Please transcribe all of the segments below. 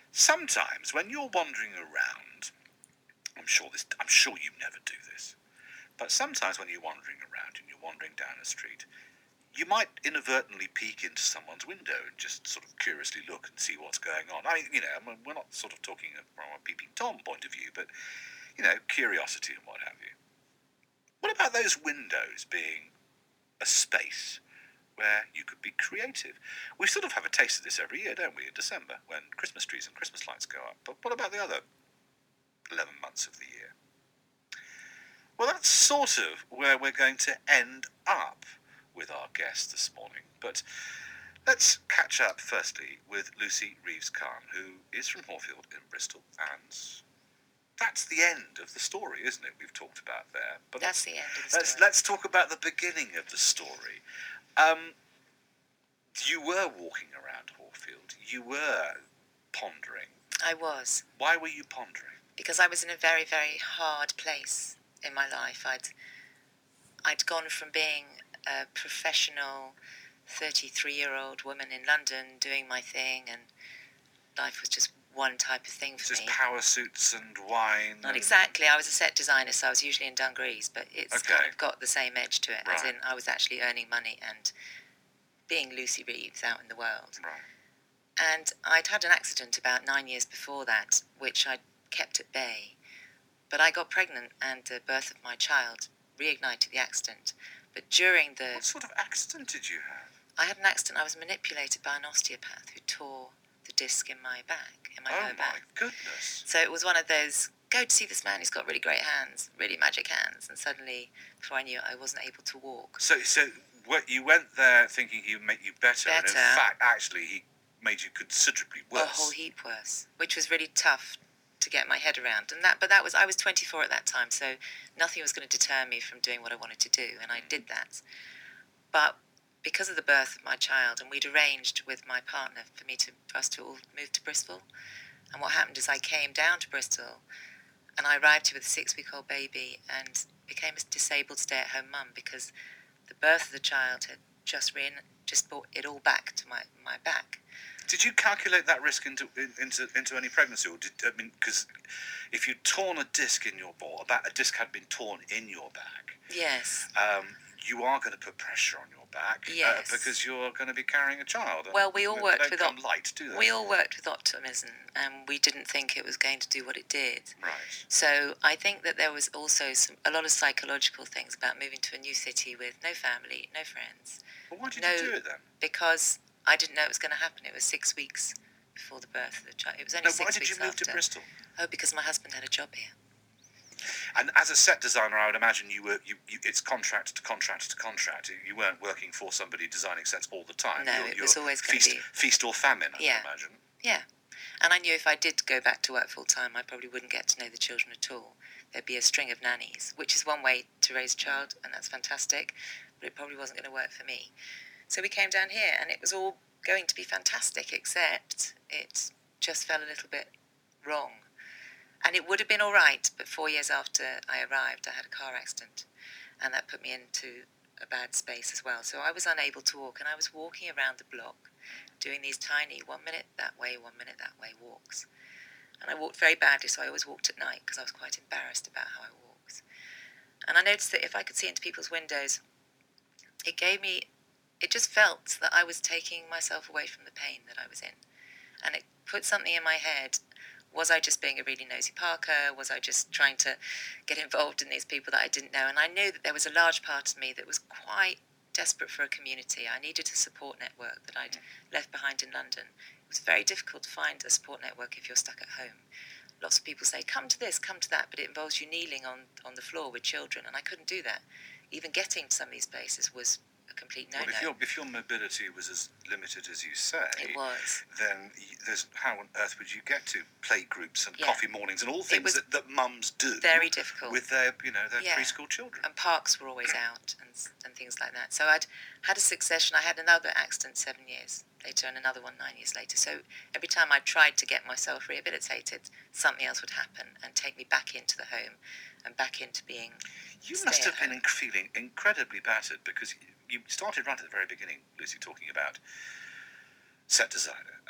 Sometimes when you're wandering around, I'm sure you never do this, but sometimes when you're wandering around and you're wandering down a street, you might inadvertently peek into someone's window and just sort of curiously look and see what's going on. I mean, we're not sort of talking from a peeping Tom point of view, but, curiosity and what have you. What about those windows being a space where you could be creative? We sort of have a taste of this every year, don't we, in December, when Christmas trees and Christmas lights go up. But what about the other 11 months of the year? Well, that's sort of where we're going to end up with our guest this morning. But let's catch up firstly with Lucy Reeves-Khan, who is from Moorfield in Bristol, and that's the end of the story, isn't it? We've talked about there. But that's the end of the story. Let's talk about the beginning of the story. You were walking around Moorfield. You were pondering. I was. Why were you pondering? Because I was in a very, very hard place in my life. I'd gone from being a professional 33-year-old woman in London doing my thing, and life was just one type of thing for me. Just power suits and wine? Not exactly. I was a set designer, so I was usually in dungarees, but it's Okay. kind of got the same edge to it, Right. as in I was actually earning money and being Lucy Reeves out in the world. Right. And I'd had an accident about 9 years before that, which I'd kept at bay. But I got pregnant, and the birth of my child reignited the accident. But during the... What sort of accident did you have? I had an accident. I was manipulated by an osteopath who tore the disc in my back, in my lower back. Oh, my goodness. So it was one of those, go to see this man who's got really great hands, really magic hands. And suddenly, before I knew it, I wasn't able to walk. So you went there thinking he would make you better, and in Better. fact, actually, he made you considerably worse. A whole heap worse, which was really tough to get my head around. I was 24 at that time, so nothing was going to deter me from doing what I wanted to do, and I did that. But because of the birth of my child, and we'd arranged with my partner for us to all move to Bristol, and what happened is I came down to Bristol, and I arrived here with a 6-week-old baby, and became a disabled stay-at-home mum because the birth of the child had just brought it all back to my back. Did you calculate that risk into any pregnancy, or because if you'd torn a disc in your ball, a disc had been torn in your back. Yes. You are going to put pressure on your back. Yes. Because you're going to be carrying a child. Well, we all worked with light, do they? We all worked with optimism, and we didn't think it was going to do what it did. Right. So I think that there was also a lot of psychological things about moving to a new city with no family, no friends. Well, why did you do it then? Because I didn't know it was going to happen. It was 6 weeks before the birth of the child. It was only 6 weeks after. Why did you move to Bristol? Oh, because my husband had a job here. And as a set designer, I would imagine it's contract to contract to contract. You weren't working for somebody designing sets all the time. No, it was always going to be... Feast or famine, I would imagine. Yeah. And I knew if I did go back to work full-time, I probably wouldn't get to know the children at all. There'd be a string of nannies, which is one way to raise a child, and that's fantastic, but it probably wasn't going to work for me. So we came down here, and it was all going to be fantastic, except it just fell a little bit wrong. And it would have been all right, but 4 years after I arrived, I had a car accident, and that put me into a bad space as well. So I was unable to walk, and I was walking around the block, doing these tiny 1 minute that way, 1 minute that way walks. And I walked very badly, so I always walked at night, because I was quite embarrassed about how I walked. And I noticed that if I could see into people's windows, it just felt that I was taking myself away from the pain that I was in. And it put something in my head. Was I just being a really nosy Parker? Was I just trying to get involved in these people that I didn't know? And I knew that there was a large part of me that was quite desperate for a community. I needed a support network that I'd left behind in London. It was very difficult to find a support network if you're stuck at home. Lots of people say, come to this, come to that, but it involves you kneeling on the floor with children, and I couldn't do that. Even getting to some of these places was a complete no-no. Well, if your mobility was as limited as you say, it was. Then how on earth would you get to play groups and coffee mornings and all things that mums do? Very difficult with their preschool children. And parks were always out and things like that. So I'd had a succession. I had another accident 7 years later, and another one 9 years later. So every time I tried to get myself rehabilitated, something else would happen and take me back into the home and back into being. You must have been feeling incredibly battered, because you started right at the very beginning, Lucy, talking about set designer,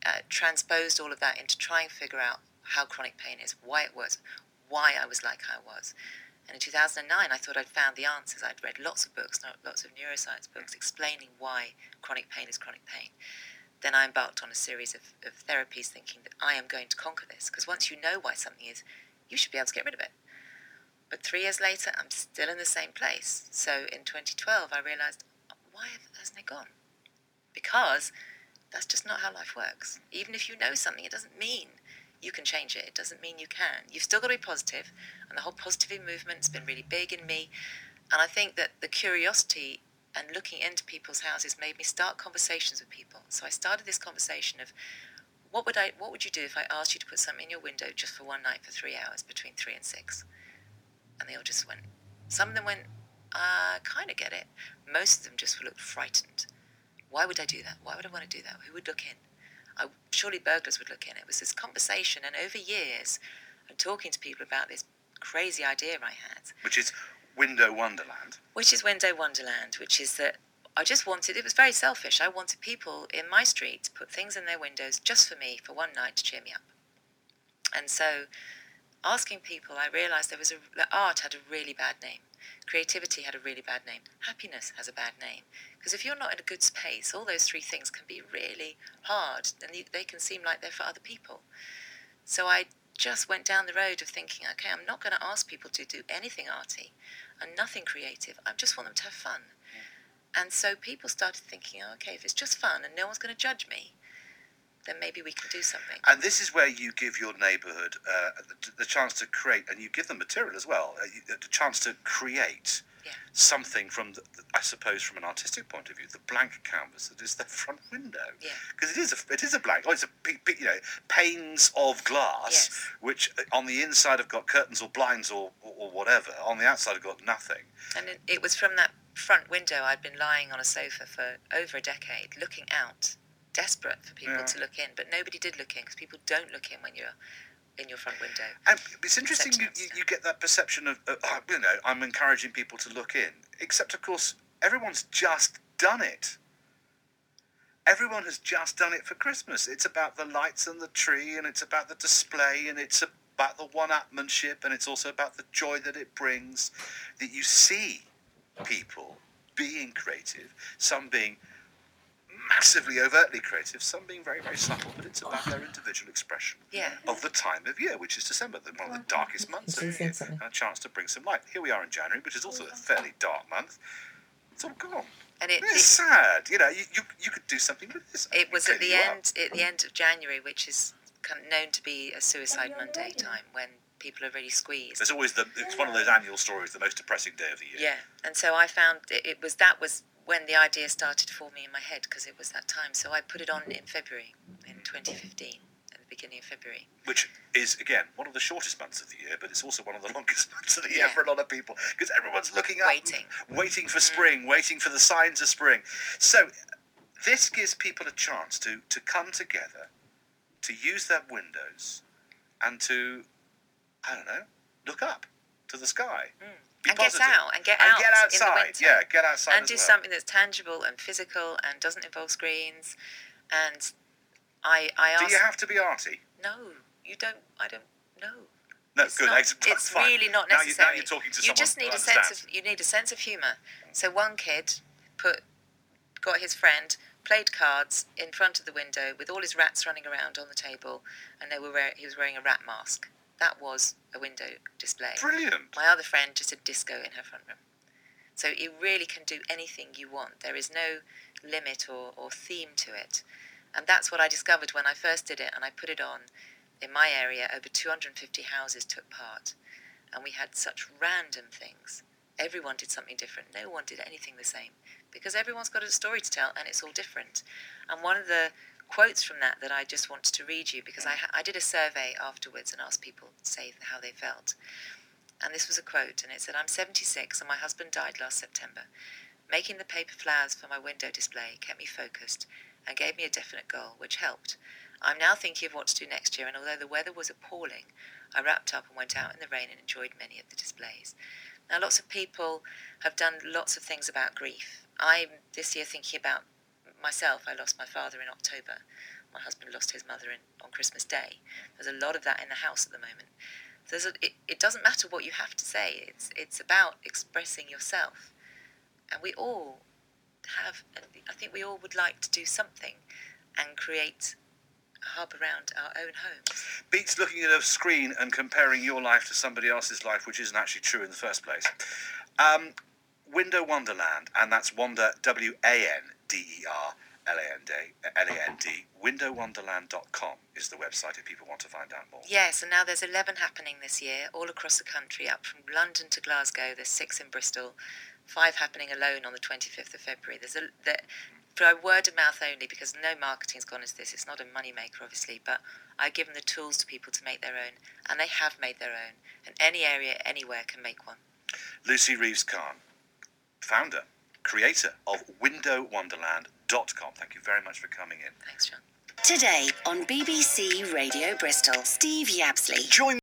transposed all of that into trying to figure out how chronic pain is, why it was, why I was like how I was. And in 2009, I thought I'd found the answers. I'd read lots of books, lots of neuroscience books, explaining why chronic pain is chronic pain. Then I embarked on a series of therapies thinking that I am going to conquer this, because once you know why something is, you should be able to get rid of it. But 3 years later, I'm still in the same place. So in 2012, I realised, why hasn't it gone? Because that's just not how life works. Even if you know something, it doesn't mean you can change it. It doesn't mean you can. You've still got to be positive, and the whole positivity movement's been really big in me. And I think that the curiosity and looking into people's houses made me start conversations with people. So I started this conversation of, what would you do if I asked you to put something in your window just for one night for 3 hours, between 3 and 6? And they all just went. Some of them went, I kind of get it. Most of them just looked frightened. Why would I do that? Why would I want to do that? Who would look in? Surely burglars would look in. It was this conversation, and over years, I'm talking to people about this crazy idea I had. Which is Window Wonderland. Which is Window Wonderland, which is that I just wanted, it was very selfish, I wanted people in my street to put things in their windows just for me for one night to cheer me up. And so, asking people, I realised that art had a really bad name. Creativity had a really bad name. Happiness has a bad name. Because if you're not in a good space, all those 3 things can be really hard, and they can seem like they're for other people. So I just went down the road of thinking, okay, I'm not going to ask people to do anything arty and nothing creative. I just want them to have fun. And so people started thinking, oh, okay, if it's just fun and no one's going to judge me, then maybe we can do something. And this is where you give your neighbourhood the chance to create, and you give them material as well, the chance to create something from, I suppose, from an artistic point of view, the blank canvas that is their front window. Because it is a blank. Oh, it's panes of glass, which on the inside have got curtains or blinds or whatever. On the outside have got nothing. And it was from that front window I'd been lying on a sofa for over a decade, looking out, desperate for people to look in, but nobody did look in, because people don't look in when you're in your front window. And it's interesting you get that perception of, I'm encouraging people to look in, except of course everyone's just done it. Everyone has just done it for Christmas. It's about the lights and the tree, and it's about the display, and it's about the one-upmanship, and it's also about the joy that it brings, that you see people being creative, some being massively overtly creative, some being very, very subtle, but it's about their individual expression of the time of year, which is December, one of the darkest months of the year, and a chance to bring some light. Here we are in January, which is also a fairly dark month. It's all gone. And it's sad. You could do something with this. It was at the end of January, which is kind of known to be a Suicide Monday time, when people are really squeezed. There's always it's one of those annual stories, the most depressing day of the year. Yeah, and so I found that was when the idea started forming in my head, because it was that time. So I put it on in February, in 2015, at the beginning of February. Which is, again, one of the shortest months of the year, but it's also one of the longest months of the year for a lot of people, because everyone's looking up, waiting for spring, waiting for the signs of spring. So this gives people a chance to come together, to use their windows, and to, look up to the sky. And get out and get outside. In the winter. Get outside and do something that's tangible and physical and doesn't involve screens. And I asked, do you have to be arty? No, you don't. I don't. No. No, it's good. Not, it's fine. Really not necessary. Now you're talking to someone. You just need a sense of humour. So one kid got his friend, played cards in front of the window with all his rats running around on the table, and he was wearing a rat mask. That was a window display. Brilliant. My other friend just did disco in her front room. So it really can do anything you want. There is no limit or theme to it. And that's what I discovered when I first did it, and I put it on. In my area, over 250 houses took part, and we had such random things. Everyone did something different. No one did anything the same, because everyone's got a story to tell, and it's all different. And one of the quotes from that I just wanted to read you, because I did a survey afterwards and asked people to say how they felt. And this was a quote, and it said, "I'm 76 and my husband died last September. Making the paper flowers for my window display kept me focused and gave me a definite goal, which helped. I'm now thinking of what to do next year, and although the weather was appalling, I wrapped up and went out in the rain and enjoyed many of the displays." Now, lots of people have done lots of things about grief. I'm this year thinking about myself. I lost my father in October. My husband lost his mother on Christmas Day. There's a lot of that in the house at the moment. It doesn't matter what you have to say. It's about expressing yourself. And we all I think we all would like to do something and create a hub around our own homes. Beats looking at a screen and comparing your life to somebody else's life, which isn't actually true in the first place. Window Wonderland, and that's Wander, WANDERLAND, windowwonderland.com is the website if people want to find out more. Yes, and now there's 11 happening this year, all across the country, up from London to Glasgow. There's 6 in Bristol, 5 happening alone on the 25th of February. For word of mouth only, because no marketing's gone into this. It's not a money maker, obviously, but I give them the tools to people to make their own, and they have made their own. And any area, anywhere can make one. Lucy Reeves-Khan, founder, creator of windowwonderland.com. Thank you very much for coming in. Thanks, John. Today on BBC Radio Bristol, Steve Yabsley. Join